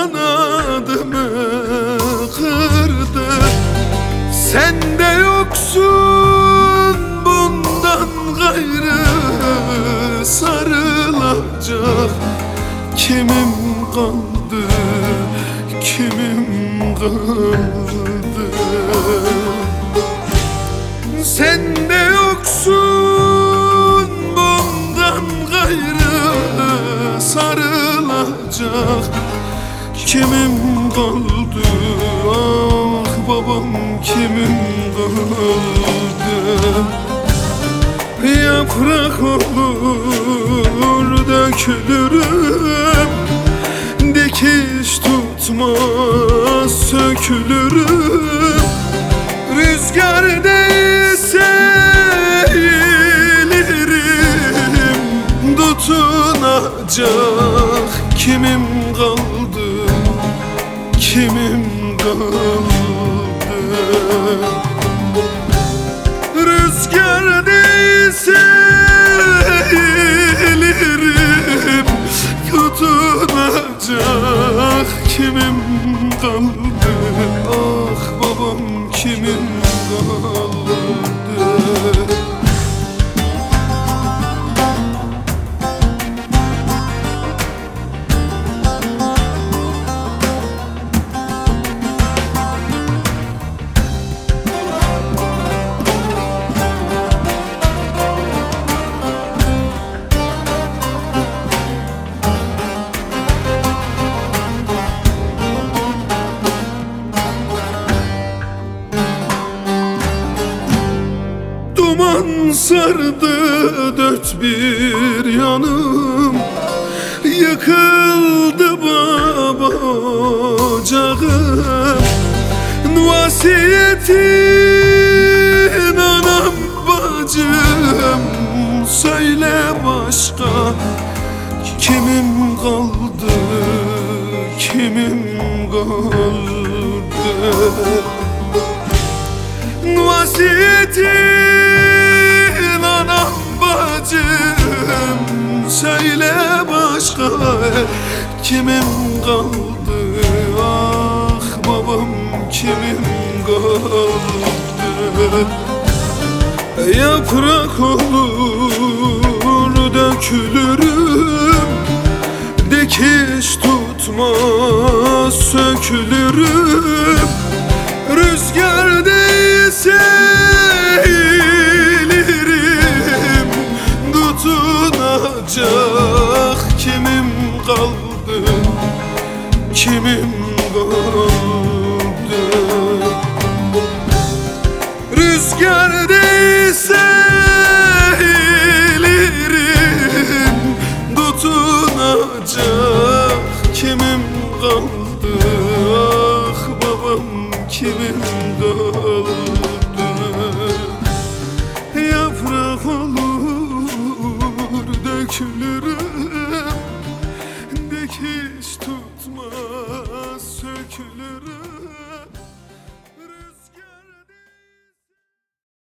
kanadımı kırdı. Sen de yoksun bundan gayrı, sarılacak kimim kaldı, kimim kaldı? Sen de yoksun bundan gayrı, sarılacak kimim kaldı? Ah babam, kimim kaldı? Yaprak olur dökülürüm, dikiş tutmaz sökülürüm. Rüzgar değse eğilirim, tutunacak kimim kaldı, kimim kaldı? Rüzgar değse eğilirim, tutunacak kimim kaldı? Ah babam, kimim kaldı? Duman sardı dört bir yanım, yıkıldı baba ocağım. Vasiyetin anam bacım, söyle başka kimim kaldı, kimim kaldı? Vasiyetin anam bacım, söyle başka kimim kaldı? Ah babam, kimim kaldı? Yaprak olur dökülürüm, dikiş tutmaz sökülürüm. Rüzgar değse eğilirim, tutunacak kimim kaldı, kimim kaldı? Rüzgar değse eğilirim, tutunacak kimim kaldı? Ah babam, kimim kaldı?